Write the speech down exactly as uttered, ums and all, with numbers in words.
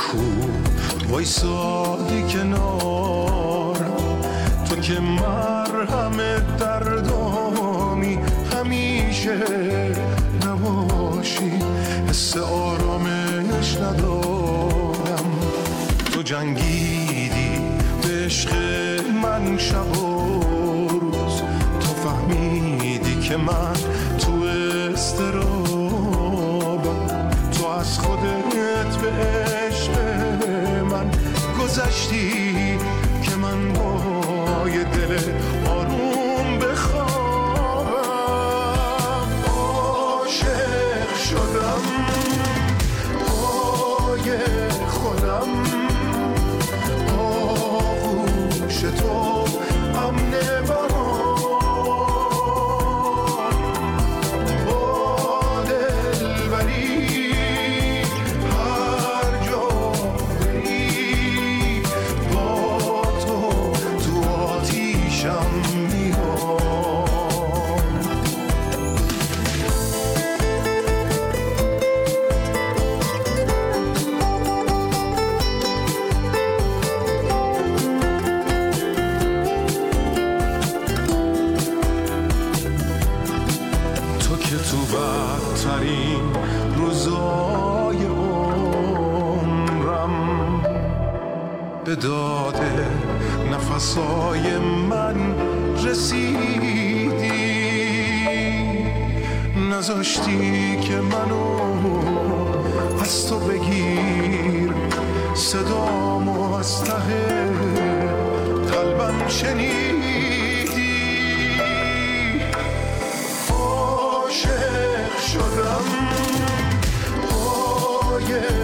کو وایسادی کنار، تو که مرهم دردامی همیشه نباشی، حس آرامش ندارم. تو جنگیدی به عشق من شب و روز، تو فهمیدی که من تو استرابم، تو از خودت به عشق من گذشتی که من با یه دل آروم بخوابم. عاشق شدم پای خودم، آغوش تو امن برام، با دلبری هر جا بری، با تو تو آتیشم میام. تو که تو بدترین روزای عمرم به داد نفسای من رسیدی، نذاشتی که منو از تو بگیر، صدامو از ته قلبم شنیدی. عاشق شدم پای